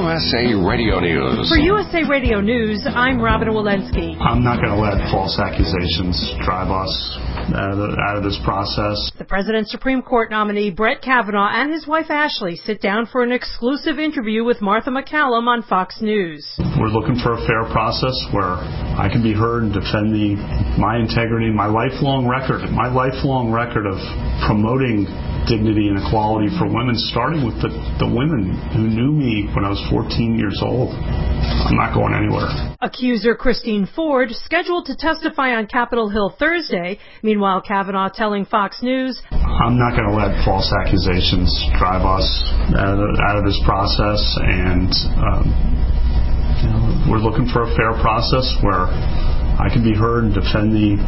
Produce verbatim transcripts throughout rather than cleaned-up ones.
S A Radio News. For U S A Radio News, I'm Robin Walensky. I'm not going to let false accusations drive us out of, out of this process. The President's Supreme Court nominee Brett Kavanaugh and his wife Ashley sit down for an exclusive interview with Martha MacCallum on Fox News. We're looking for a fair process where I can be heard and defend the, my integrity, my lifelong record, my lifelong record of promoting dignity and equality for women, starting with the, the women who knew me when I was fourteen years old. I'm not going anywhere. Accuser Christine Ford scheduled to testify on Capitol Hill Thursday. Meanwhile, Kavanaugh telling Fox News, I'm not going to let false accusations drive us out of, out of this process, and um, you know, we're looking for a fair process where I can be heard and defend the,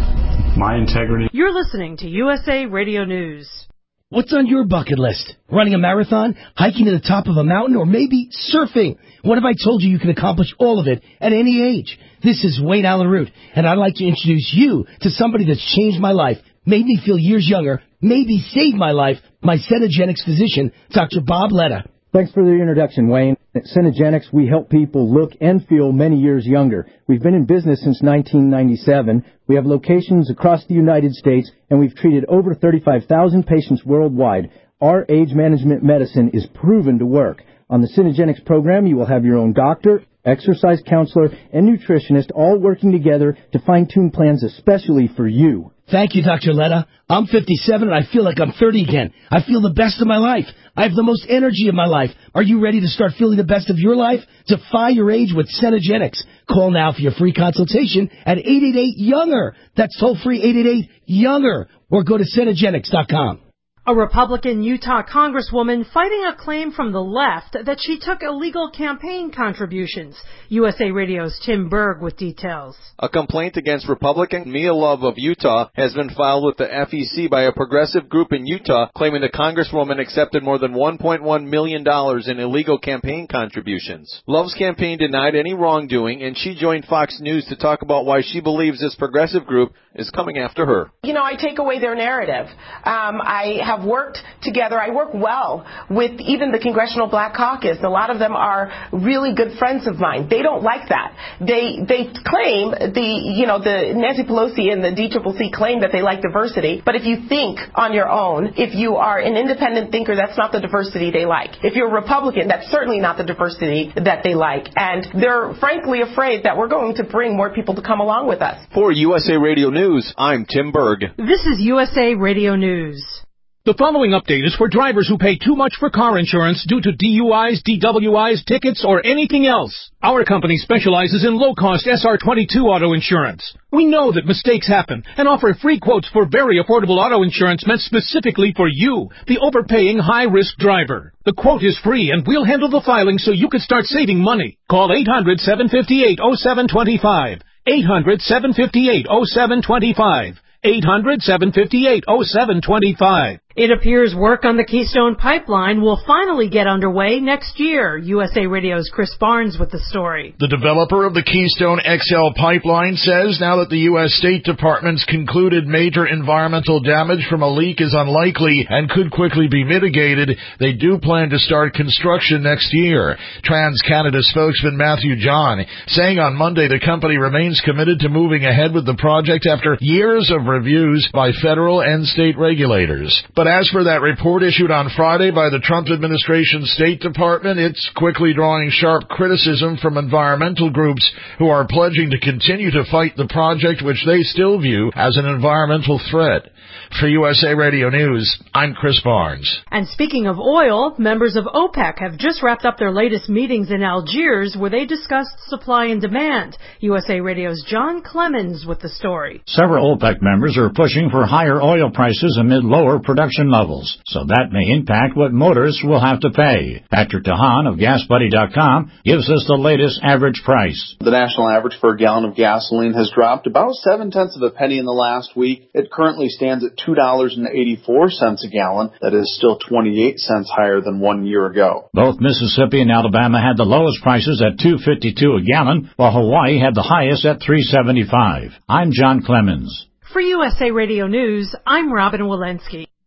my integrity. You're listening to U S A Radio News. What's on your bucket list? Running a marathon, hiking to the top of a mountain, or maybe surfing? What if I told you you can accomplish all of it at any age? This is Wayne Allen Root, and I'd like to introduce you to somebody that's changed my life, made me feel years younger, maybe saved my life, my Cenegenics physician, Doctor Bob Letta. Thanks for the introduction, Wayne. At Cenegenics, we help people look and feel many years younger. We've been in business since nineteen ninety-seven. We have locations across the United States, and we've treated over thirty-five thousand patients worldwide. Our age management medicine is proven to work. On the Cenegenics program, you will have your own doctor, exercise counselor, and nutritionist all working together to fine-tune plans especially for you. Thank you, Doctor Letta. I'm fifty-seven and I feel like I'm thirty again. I feel the best of my life. I have the most energy of my life. Are you ready to start feeling the best of your life? Defy your age with Cenegenics. Call now for your free consultation at eight eight eight, younger. That's toll free eight eight eight, younger. Or go to Cenegenics dot com. A Republican Utah congresswoman fighting a claim from the left that she took illegal campaign contributions. U S A Radio's Tim Berg with details. A complaint against Republican Mia Love of Utah has been filed with the F E C by a progressive group in Utah claiming the congresswoman accepted more than one point one million dollars in illegal campaign contributions. Love's campaign denied any wrongdoing, and she joined Fox News to talk about why she believes this progressive group is coming after her. You know, I take away their narrative. Um, I have worked together. I work well with even the Congressional Black Caucus. A lot of them are really good friends of mine. They don't like that. They they claim the you know the Nancy Pelosi and the D C C C claim that they like diversity. But if you think on your own, if you are an independent thinker, that's not the diversity they like. If you're a Republican, that's certainly not the diversity that they like. And they're frankly afraid that we're going to bring more people to come along with us. For U S A Radio News, I'm Tim Berg. This is U S A Radio News. The following update is for drivers who pay too much for car insurance due to D U Is, D W Is, tickets, or anything else. Our company specializes in low-cost S R twenty-two auto insurance. We know that mistakes happen and offer free quotes for very affordable auto insurance meant specifically for you, the overpaying high-risk driver. The quote is free, and we'll handle the filing so you can start saving money. Call eight hundred, seven five eight, oh seven two five. eight hundred, seven five eight, oh seven two five. eight hundred, seven five eight, oh seven two five. It appears work on the Keystone Pipeline will finally get underway next year. U S A Radio's Chris Barnes with the story. The developer of the Keystone X L pipeline says now that the U S State Department's concluded major environmental damage from a leak is unlikely and could quickly be mitigated, they do plan to start construction next year. TransCanada spokesman Matthew John saying on Monday the company remains committed to moving ahead with the project after years of reviews by federal and state regulators. But as for that report issued on Friday by the Trump administration's State Department, it's quickly drawing sharp criticism from environmental groups who are pledging to continue to fight the project, which they still view as an environmental threat. For U S A Radio News, I'm Chris Barnes. And speaking of oil, members of OPEC have just wrapped up their latest meetings in Algiers where they discussed supply and demand. U S A Radio's John Clemens with the story. Several OPEC members are pushing for higher oil prices amid lower production levels, so that may impact what motorists will have to pay. Patrick DeHaan of Gas Buddy dot com gives us the latest average price. The national average for a gallon of gasoline has dropped about seven tenths of a penny in the last week. It currently stands at two dollars and eighty-four cents a gallon. That is still twenty-eight cents higher than one year ago. Both Mississippi and Alabama had the lowest prices at two fifty-two a gallon, while Hawaii had the highest at three seventy-five. I'm John Clemens. For U S A Radio News, I'm Robin Walensky.